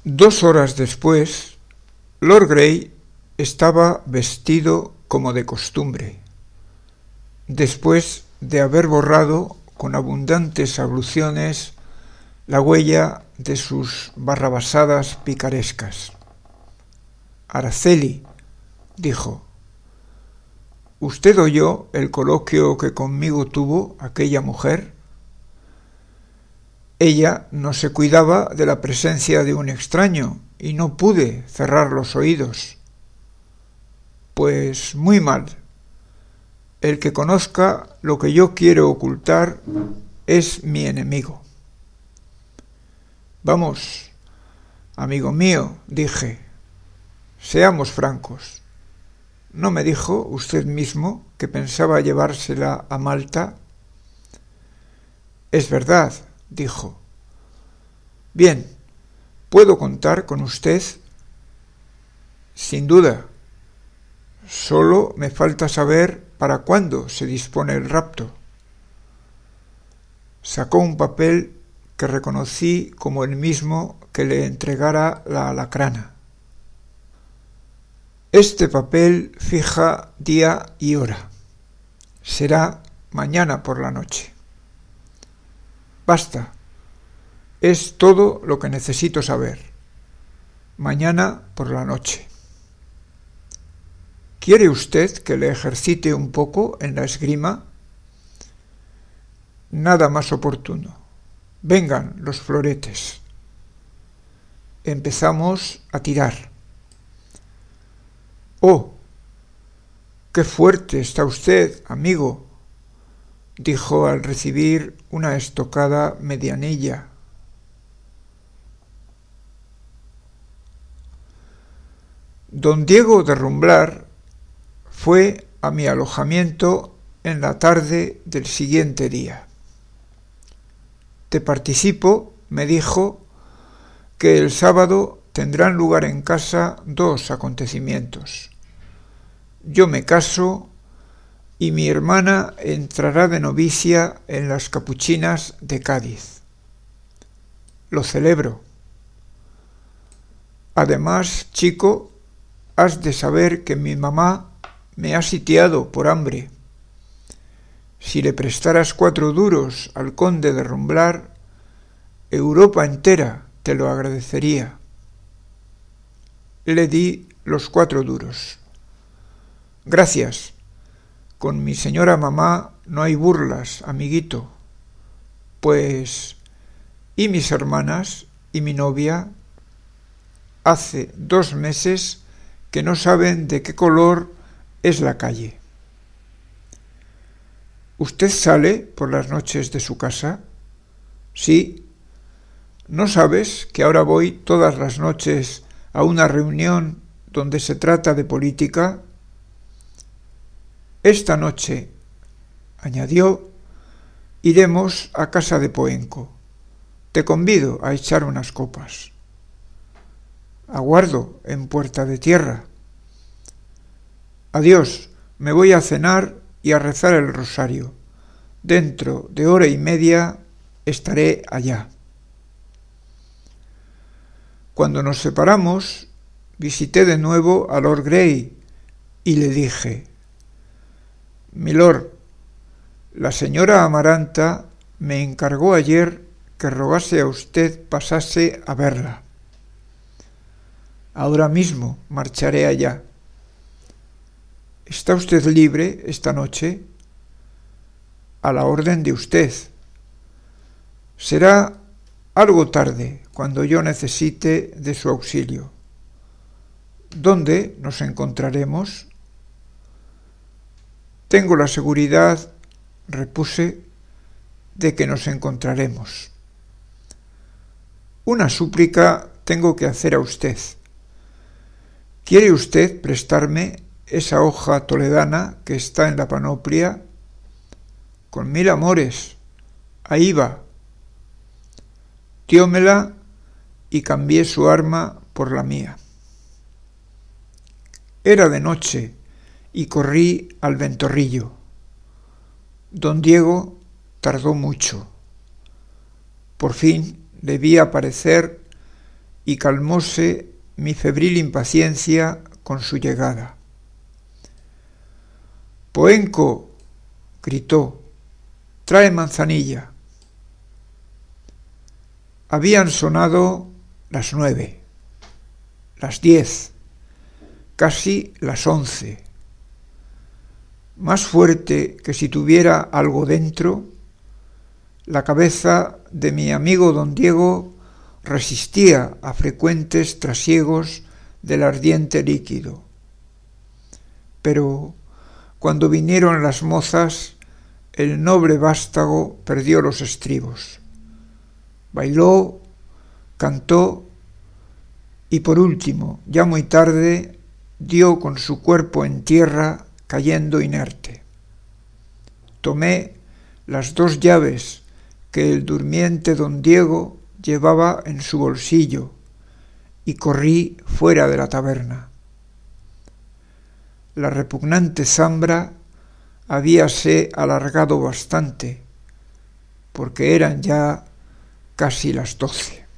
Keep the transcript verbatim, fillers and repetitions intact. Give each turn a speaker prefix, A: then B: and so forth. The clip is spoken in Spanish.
A: Dos horas después, Lord Grey estaba vestido como de costumbre, después de haber borrado con abundantes abluciones la huella de sus barrabasadas picarescas. Araceli, dijo, ¿usted oyó el coloquio que conmigo tuvo aquella mujer? Ella no se cuidaba de la presencia de un extraño y no pude cerrar los oídos. Pues muy mal. El que conozca lo que yo quiero ocultar es mi enemigo. Vamos, amigo mío, dije, seamos francos. ¿No me dijo usted mismo que pensaba llevársela a Malta? Es verdad, dijo. Bien, ¿puedo contar con usted? Sin duda. Solo me falta saber para cuándo se dispone el rapto. Sacó un papel que reconocí como el mismo que le entregara la alacrana. Este papel fija día y hora. Será mañana por la noche. Basta. Es todo lo que necesito saber. Mañana por la noche. ¿Quiere usted que le ejercite un poco en la esgrima? Nada más oportuno. Vengan los floretes. Empezamos a tirar. ¡Oh! ¡Qué fuerte está usted, amigo!, dijo al recibir una estocada medianilla. Don Diego de Rumblar fue a mi alojamiento en la tarde del siguiente día. Te participo, me dijo, que el sábado tendrán lugar en casa dos acontecimientos. Yo me caso y mi hermana entrará de novicia en las Capuchinas de Cádiz. Lo celebro. Además, chico, has de saber que mi mamá me ha sitiado por hambre. Si le prestaras cuatro duros al conde de Rumblar, Europa entera te lo agradecería. Le di los cuatro duros. Gracias. Con mi señora mamá no hay burlas, amiguito. Pues, ¿y mis hermanas y mi novia? Hace dos meses que no saben de qué color es la calle. ¿Usted sale por las noches de su casa? Sí. ¿No sabes que ahora voy todas las noches a una reunión donde se trata de política? Esta noche, añadió, iremos a casa de Poenco. Te convido a echar unas copas. Aguardo en Puerta de Tierra. Adiós, me voy a cenar y a rezar el rosario. Dentro de hora y media estaré allá. Cuando nos separamos, visité de nuevo a Lord Grey y le dije: Milord, la señora Amaranta me encargó ayer que rogase a usted pasase a verla. Ahora mismo marcharé allá. ¿Está usted libre esta noche? A la orden de usted. Será algo tarde cuando yo necesite de su auxilio. ¿Dónde nos encontraremos? Tengo la seguridad, repuse, de que nos encontraremos. Una súplica tengo que hacer a usted. ¿Quiere usted prestarme esa hoja toledana que está en la panoplia? Con mil amores. Ahí va. Diómela y cambié su arma por la mía. Era de noche y corrí al ventorrillo. Don Diego tardó mucho. Por fin le vi aparecer y calmóse mi febril impaciencia con su llegada. —Poenco —gritó—, trae manzanilla. Habían sonado las nueve, las diez, casi las once. Más fuerte que si tuviera algo dentro, la cabeza de mi amigo don Diego resistía a frecuentes trasiegos del ardiente líquido. Pero cuando vinieron las mozas, el noble vástago perdió los estribos. Bailó, cantó y por último, ya muy tarde, dio con su cuerpo en tierra cayendo inerte. Tomé las dos llaves que el durmiente don Diego llevaba en su bolsillo y corrí fuera de la taberna. La repugnante zambra habíase alargado bastante, porque eran ya casi las doce.